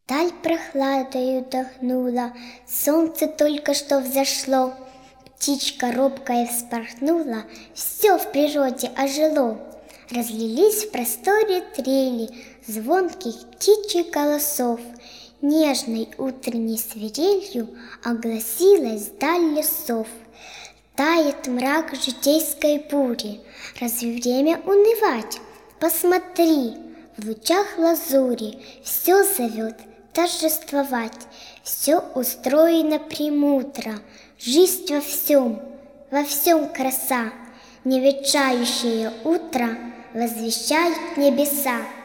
Даль прохладою дохнула, солнце только что взошло. Птичка робкая вспорхнула, все в природе ожило. Разлились в просторе трели звонких птичьих голосов. Нежной утренней свирелью огласилась даль лесов. Тает мрак житейской бури, разве время унывать? Посмотри, в лучах лазури все зовет торжествовать. Все устроено премудро, жизнь во всем краса. Неветшающее утро возвещают небеса.